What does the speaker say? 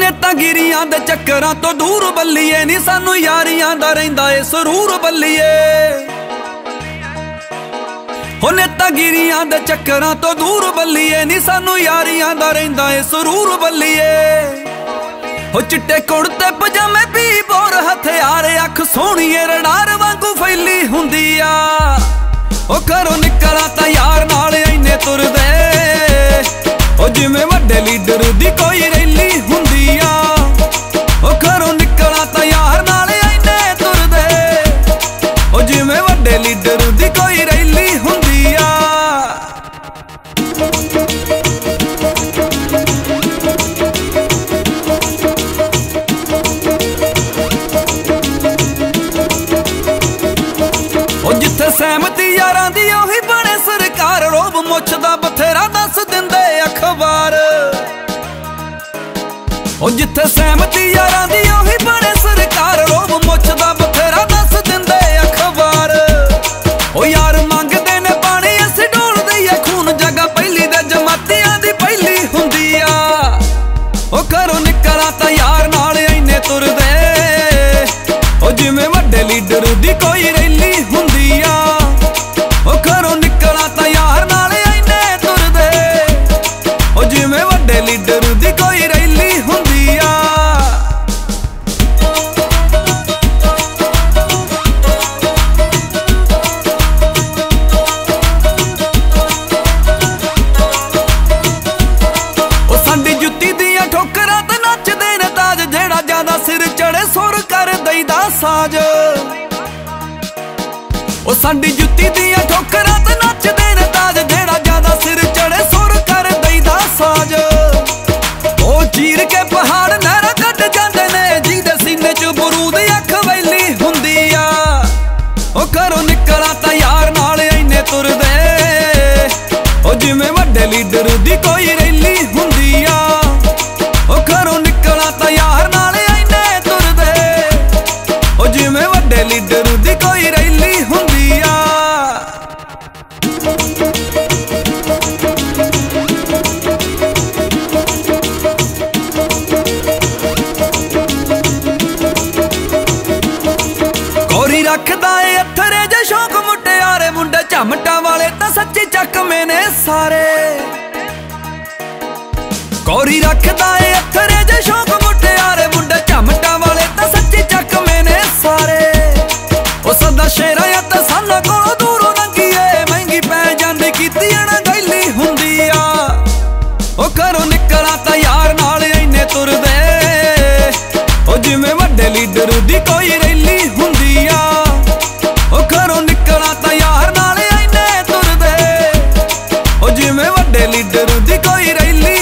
नेतागिरियां दे चक्करां तो दूर बल्लीए नी सानू यारियां दा रहिंदा ए सरूर बल्लीए। हो नेतागिरियां दे चक्करां तो दूर बल्लीए नी सानू यारियां दा रहिंदा ए सरूर बल्लीए। हो चिट्टे कुड़ते पजामे पी बोर हथियार अख सोहणीए रडार वांगू फैली हुंदी आ। ओ घरों निकला तां यार नाल इन्ने तुरदे ओ जिवें वड्डे लीडर दी कोई रैली हुंदी आ। ओ घरों निकला तां यार नाल इन्ने तुरदे ओ जिवें वड्डे लीडर दी कोई रैली हुंदी आ। जिथे सहमति यारां दी ओही बने सरकार रोब मुछदा बथेरा दस दिंदे अखबार। ओ जिथे सहमति यारां दी ओही बने सरकार रोब मुछदा बथेरा दस दिंदे अखबार। ओ यार मंगदे ने पानी असीं ढोल दईए खून जगह पहली दे जमातियां दी पहली हुंदी आ। ओ घरों निकला तां यार नाल इन्ने तुरदे ओ जिवें वड्डे लीडर दी कोई रैली हुंदी आ। ओ घरों निकला तां यार नाल इन्ने तुरदे ओ जिवें वड्डे लीडर दी कोई रैली हुंदी आ। ओ साडी जुत्ती दियां ठोकरां ते नचदे ने ताज जेड़ा ज्यादा सिर चढ़े सुर कर दईदा साज। ओ साडी जुत्ती दियां ठोकरां ते नचदे ने ताज जेड़ा ज्यादा सिर चढ़े सुर कर दईदा साज। ओ चीर के पहाड़ नहरां कट जांदे ने जिहदे सीने च बरूद अख वैली हुंदी आ। ओ घरों निकला तां यार नाल इन्ने तुरदे ओ जिवें वड्डे लीडर दी कोई रैली हुंदी आ। ओ घरों निकला तां यार नाल इन्ने तुरदे ओ जिवें वड्डे लीडर दी कोई रैली हुंदी आ। कोरी रखदा ए अथरे जे शौक मुटियारे मुंडे झमटा वाले तां सच्ची चकमे ने सारे। कोरी रखदा ए अथरे जे शौक मुटियारे मुंडे झमटा वाले तां सच्ची चकमे ने सारे। ओ सदा शेरा तां साना कोलों दूरों लंघीए महंगी पै जांदी कीती अणगैली हुंदी आ। ओ घरों निकला तां यार नाल इन्ने तुरदे ओ जिवें वड्डे लीडर दी कोई रैली हुंदी आ। ओ घरों निकला तां यार नाल इन्ने तुरदे ओ जिवें वड्डे लीडर दी कोई रैली